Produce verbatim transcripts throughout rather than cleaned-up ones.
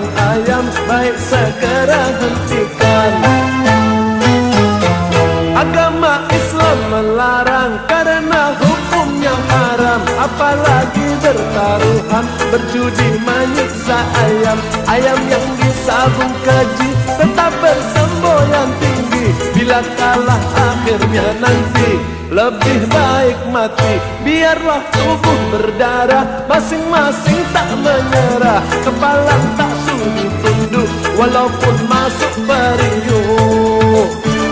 ayam, baik segera hentikan. Agama Islam melarang karena hukumnya haram, apalagi bertaruhan, berjudi menyiksa ayam. Ayam yang disabung keji tetap bersemboyan tinggi, bila kalah akhirnya nanti lebih baik mati. Biarlah tubuh berdarah, masing-masing tak menyerah, kepala tak sudi tunduk walaupun masuk periuk.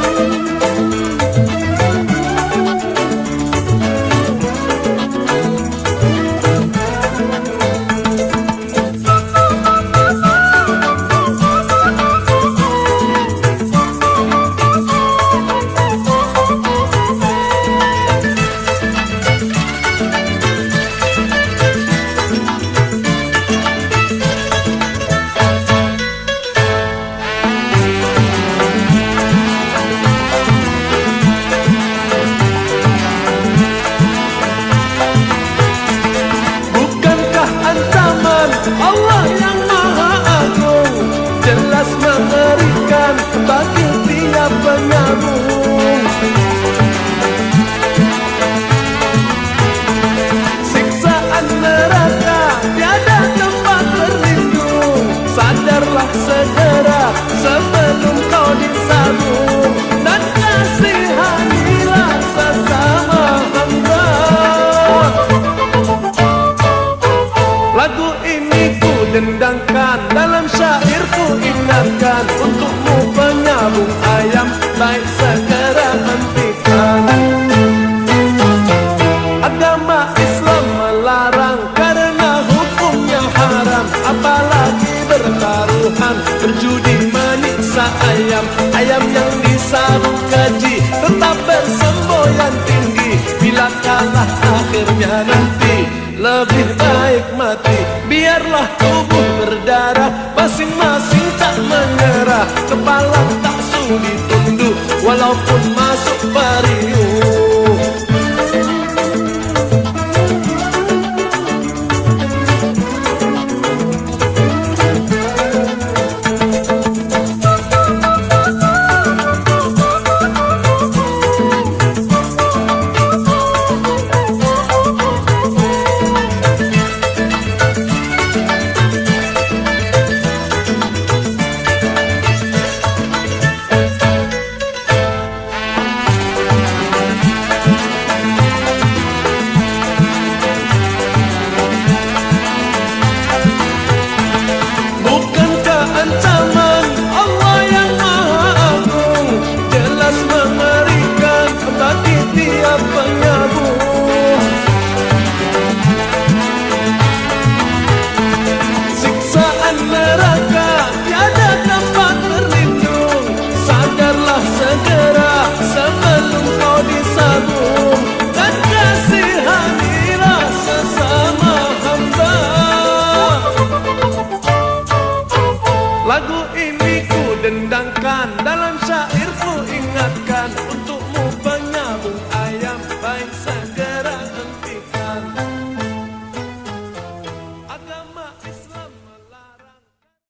Allah yang Maha Agung jelas mengerikan bagi tiap penyambung. Siksaan neraka tiada tempat berlindung, sadarlah segera sebelum kau disambung, dan kasihanilah sesama hamba. Lagu ini ku dendangkan, dalam syair ku ingatkan, untukmu penyambung ayam, baik segera hentikan. Agama Islam melarang karena hukumnya haram, apalagi bertaruhan, berjudi menyiksa ayam. Ayam yang disabung keji tetap bersemboyan tinggi, bila kalah akhirnya nanti lebih baik mati. Biarlah tubuh berdarah, masing-masing tak menyerah, kepala tak sudi tunduk walaupun masuk periuk.